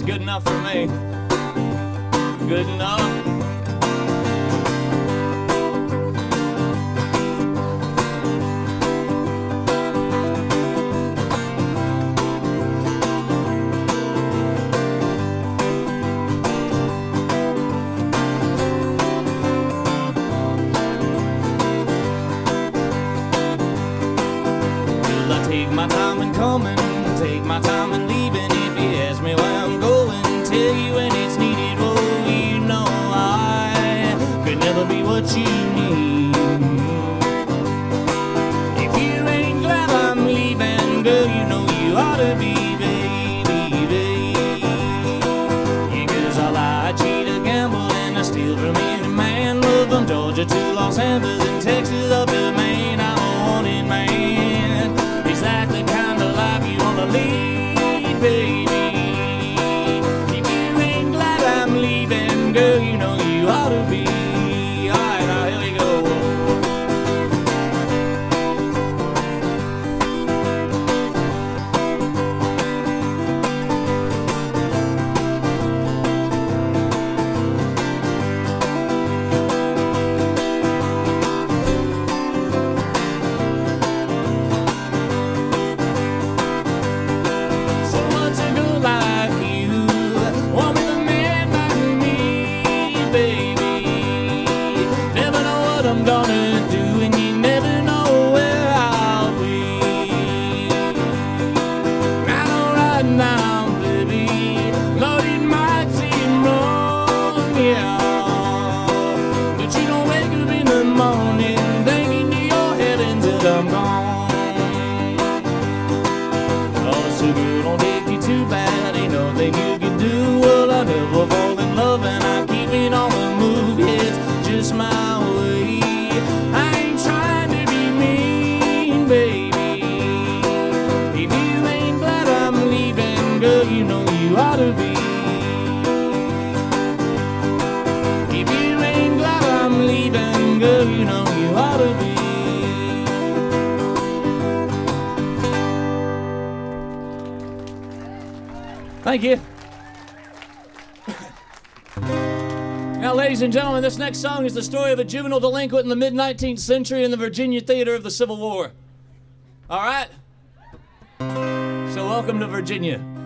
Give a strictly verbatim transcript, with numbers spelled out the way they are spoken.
good enough for me. Good enough. Take my time in coming, take my time in leaving. If you ask me where I'm going, tell you when it's needed. Oh, you know I could never be what you need. If you ain't glad I'm leaving, girl, you know you ought to be, baby, baby. Yeah, 'cause I lie, I cheat, I gamble, and I steal from any man. Love from Georgia to Los Angeles and Texas up to Maine. I'm a wanted man. Is that the kind of life you wanna lead, baby? If you ain't glad I'm leaving, girl, you know you ought to be. Alright, now here we go. I'm gonna do, and you never know where I'll be. I know right now, baby, Lord, it might seem wrong, yeah, but you don't wake up in the morning thinking to your heavens that I'm gone. Oh, it's too good, don't take you too bad, ain't nothing you can do. Well, I never fall in love, and I keep it on the move. It's just my way. I ain't trying to be mean, baby. If you ain't glad I'm leaving, girl, you know you ought to be. If you ain't glad I'm leaving, girl, you know you ought to be. Thank you. Now, ladies and gentlemen, this next song is the story of a juvenile delinquent in the mid-nineteenth century in the Virginia theater of the Civil War. All right? So welcome to Virginia.